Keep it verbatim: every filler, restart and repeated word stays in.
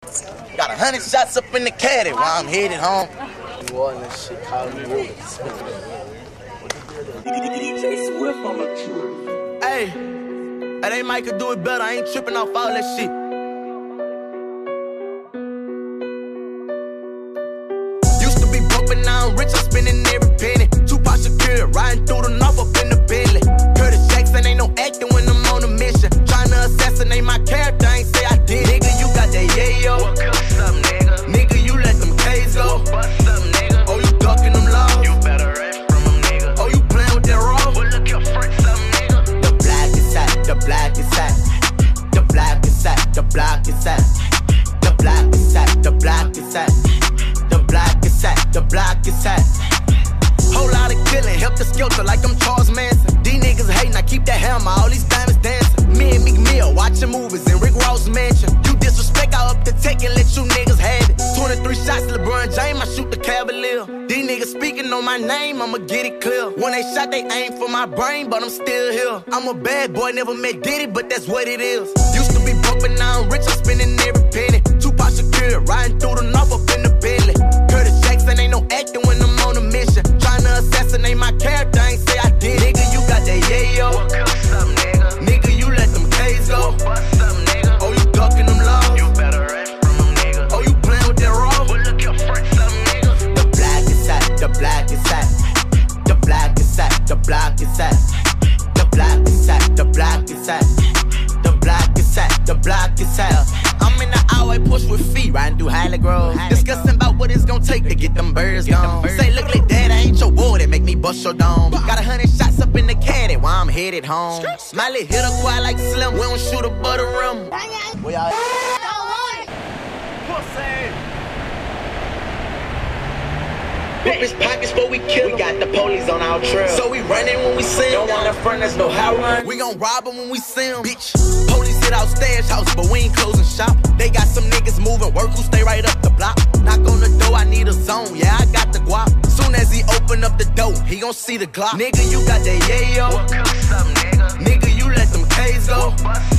Got a hundred shots up in the caddy while I'm headed home. New Orleans shit, calling me Wood. Hey, that ain't Mike could do it better. I ain't tripping off all that shit. Used to be broke, but now I'm rich. I'm spending every penny. Tupac Shakur, riding through the north up in the Bentley. Curtis Jackson ain't no acting when I'm on a mission. Trying to assassinate my character, I ain't say I did. Nigga, you got that yayo. What cuss up, nigga? Nigga, you let them K's go. What bust up, nigga? Oh, you ducking them laws. You better run from them, nigga. Oh, you playing with that raw. Well, look your fronts up, nigga. The black is hot, the black is hot. The black is hot, the black is hot. The black is hot, the black is hot. The black is hot, the black is hot. Whole lot of killing, help the skelter like I'm Charles Manson. These niggas hating, I keep that hammer, all these diamonds dancing. Me and Meek Mill watching movies in Rick Ross mansion. You disrespect, I up the take and let you niggas have it. twenty-three shots, LeBron James, I shoot the Cavalier. These niggas speaking on my name, I'ma get it clear. When they shot, they aim for my brain, but I'm still here. I'm a bad boy, never met Diddy, but that's what it is. Used to be broke, but now I'm rich, I'm spending every penny. Tupac Shakur, riding through the north up in the Bentley. Curtis Jackson ain't no acting when I'm on a mission. Trying to assassinate my character, I ain't say I did. Nigga, you got that yayo. What cuss up, nigga? Nigga, you let them K's go. What bust up, nigga? Oh, you ducking them laws. You better run from them, nigga. Oh, you playing with that raw. Well, look your fronts up, nigga. The black is hot, the black is hot. The black is hot, the black is hot. The black is hot, the black is hot. The black is hot, the black is hot. I'm in the highway push with feet, riding through Highland Grove. Discussing about what it's gonna take to get them birds gone. Say, look like that, I ain't your war that make me bust your dome. Got a hundred shots up in the caddy while I'm headed home. Smiley hit a quad like Slim, we don't shoot a butter rim. Where y'all at? Pussy. Whip his pockets before we kill him. We got the police on our trail, so we running when we see him. Don't wanna front us, no how run. We gon' rob him when we see him, bitch. Police hit our stash house, but we ain't closing shop. They got some niggas moving work who stay right up the block. Knock on the door, I need a zone, yeah, I got the guap. Soon as he open up the door, he gon' see the Glock. Nigga, you got that yayo. What cuss up, nigga? Nigga, you let them K's go. What bust